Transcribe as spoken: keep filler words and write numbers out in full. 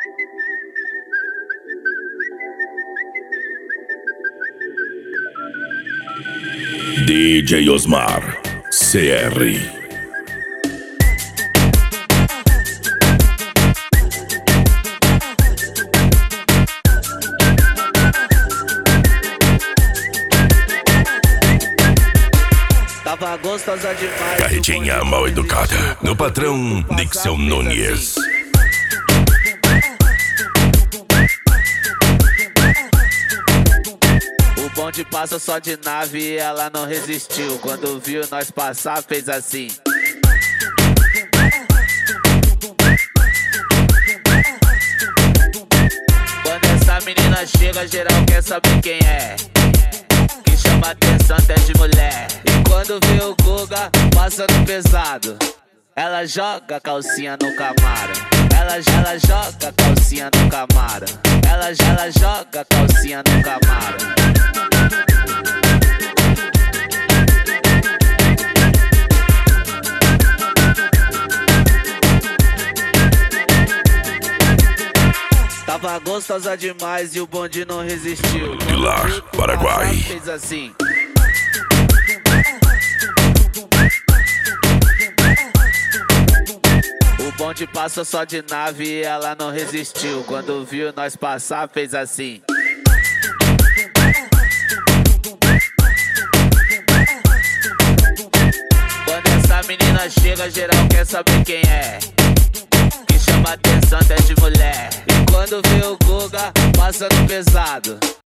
D J Osmar C R. Tava gostosa demais. Carretinha mal educada. No patrão Nixon Nunes. O bonde passa só de nave e ela não resistiu. Quando viu nós passar, fez assim. Quando essa menina chega, geral quer saber quem é. Que chama atenção até de mulher. E quando vê o Guga passando pesado, ela joga a calcinha no Camaro. Ela, ela joga a calcinha no Camaro. Ela, ela joga a calcinha no Camaro. Tava gostosa demais e o bonde não resistiu. Pilar, Paraguai. Fez assim. O bonde passa só de nave e ela não resistiu. Quando viu nós passar, fez assim. Quando essa menina chega, geral quer saber quem é. Que chama atenção até de mulher. E quando vê o Guga passando pesado,